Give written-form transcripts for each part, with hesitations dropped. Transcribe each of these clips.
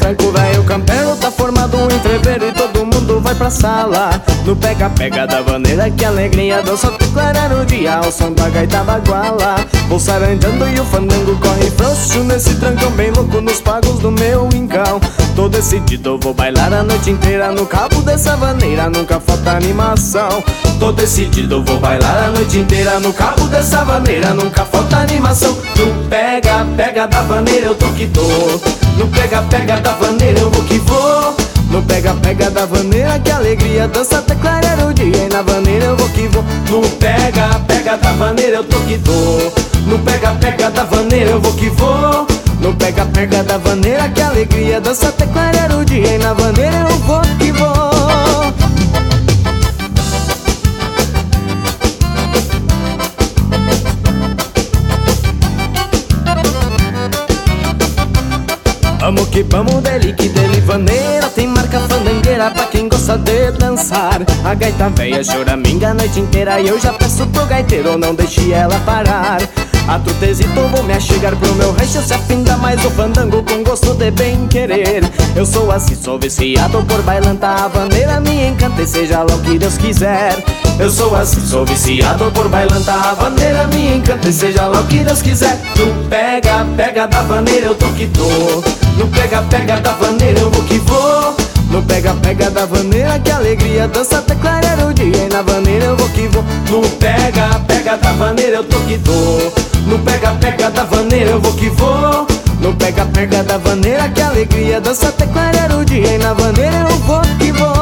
branco velho campeiro tá formado um entreveiro e todo mundo vai pra sala. No pega-pega da vaneira, que alegria, dança até clarear o dia ao som da gaita baguala. Vou saranjando e o fandango corre frouxo nesse trancão bem louco nos pagos do meu rincão. Tô decidido, eu vou bailar a noite inteira no cabo dessa vaneira, nunca falta animação. Tô decidido, eu vou bailar a noite inteira no cabo dessa vaneira, nunca falta animação. No pega-pega da vaneira eu tô que tô, no pega-pega da vaneira eu vou que vou. No pega-pega da vaneira, que alegria, dança até clarear o dia, e na vaneira eu vou que vou. No pega-pega da vaneira eu tô que tô, no pega-pega da vaneira eu vou que vou. No pega-pega da vaneira, que alegria, dança até clarear o dia, e na vaneira eu vou que vou. Vamos que vamos, dele que dele vaneira, tem marca fandangueira pra quem gosta de dançar. A gaita véia choraminga a noite inteira e eu já peço pro gaiteiro não deixe ela parar. A trutezito vou me achegar pro meu rancho, se afinda mais o fandango com gosto de bem querer. Eu sou assim, sou viciado por bailantar a vaneira, me encanta e seja lá o que Deus quiser. Eu sou assim, sou viciado por bailantar a vaneira, me encanta e seja lá o que Deus quiser. No pega-pega da vaneira eu tô que tô, no pega-pega da vaneira eu vou que vou. No pega-pega da vaneira, que alegria, dança até clarear o dia, e na vaneira eu vou que vou. No pega-pega da vaneira eu tô que tô, no pega-pega da vaneira eu vou que vou. No pega-pega da vaneira, que alegria, dança até clarear o dia, e na vaneira eu vou que vou.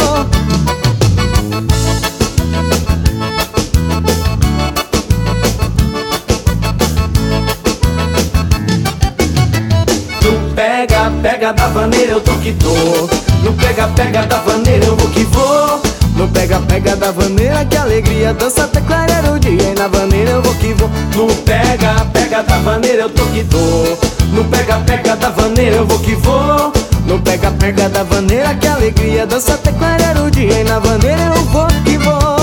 No pega-pega da vaneira eu tô que tô, no pega-pega da vaneira eu vou que vou. No pega-pega da vaneira, que alegria, dança até clarear o dia, e na vaneira eu vou que vou. No pega-pega da vaneira eu tô que tô, no pega-pega da vaneira eu vou que vou. No pega-pega da vaneira, que alegria, dança até clarear o dia, e na vaneira eu vou que vou.